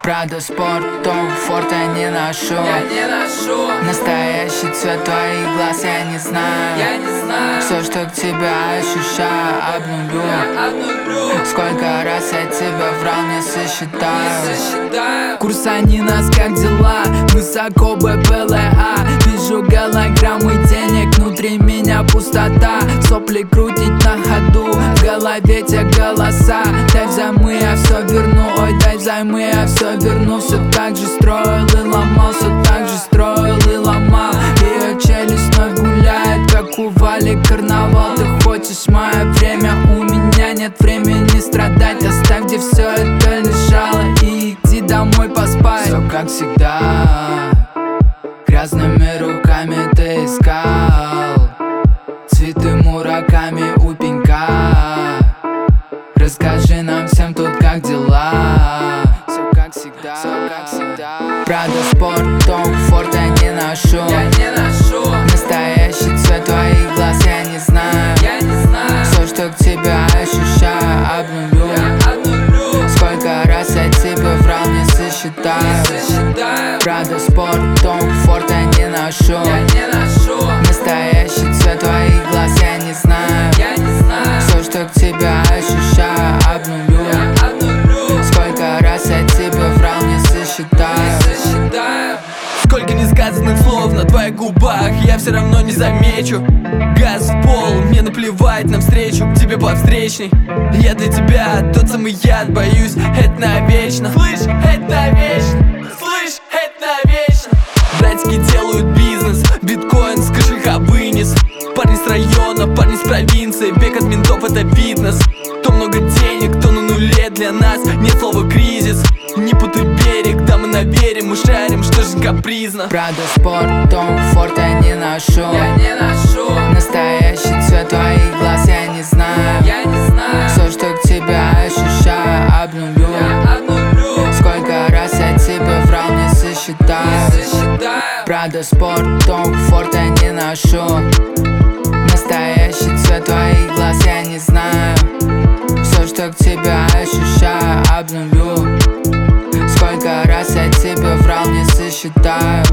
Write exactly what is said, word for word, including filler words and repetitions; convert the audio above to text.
Prada Sport, Tom Ford я не ношу. Я не ношу. Настоящий цвет твоих глаз я не знаю. Я не знаю. Все, что к тебе ощущаю, обнулю. Я обнулю. Сколько раз я тебя врал, не сосчитаю. Не сосчитаю. Курсанинас, как дела? Высоко бэ пэ эл а. Вижу голограммы денег, внутри меня пустота. Сопли крутить на ходу, в голове те голоса. Дай взаймы, я все верну, ой, дай взаймы, я все верну. Все так же строил и ломал, все так же строил и ломал. Ее челюсть вновь гуляет, как у Вали карнавал. Ты хочешь мое время, у меня нет времени страдать. Оставь, где все это лежало, и иди домой поспать. Все как всегда, грязными руками ты искал цветы мураками у пенька. Расскажи нам всем тут, как дела. Все как всегда, все как всегда. Prada Sport, Tom Ford я не ношу. Я не ношу. Настоящий цвет твоих глаз я не знаю. Я не знаю. Все, что к тебе ощущаю, обнулю. Я обнулю. Сколько раз я тебе врал, не сосчитаю. Не сосчитаю. Prada Sport, Tom Ford я не ношу. Я не ношу. Настоящий цвет твоих глаз я не знаю. Я не знаю. Все, что к тебе ощущаю, обнулю. Я обнулю. Сколько раз я тебе врал, не сосчитаю. Не сосчитаю. Сколько несказанных слов на твоих губах я все равно не замечу. Газ в пол, мне наплевать навстречу к тебе по встречной. Я для тебя тот самый яд, боюсь, это навечно. Слышь, это навечно. Слышь, это навечно. Братики делают бизнес, биткоин с кошелька вынес. Парни с района, парни с провинции, бег от ментов это фитнес. То много денег, то на нуле для нас нет слова кризис. Не путай берег, да мы наверим, мы шарим, что жизнь капризна. Prada Sport, Tom Ford я не ношу. Я не ношу. Настоящий цвет твоих глаз я не знаю. Я не знаю. Все, что к тебе ощущаю, обнулю. Я обнулю. Сколько раз я тебе врал, не сосчитаю. Не сосчитаю. Prada Sport, Tom Ford я не ношу. Настоящий цвет твоих глаз я не знаю. Все, что к тебе ощущаю, обнулю. Сколько раз я тебе врал, не сосчитаю.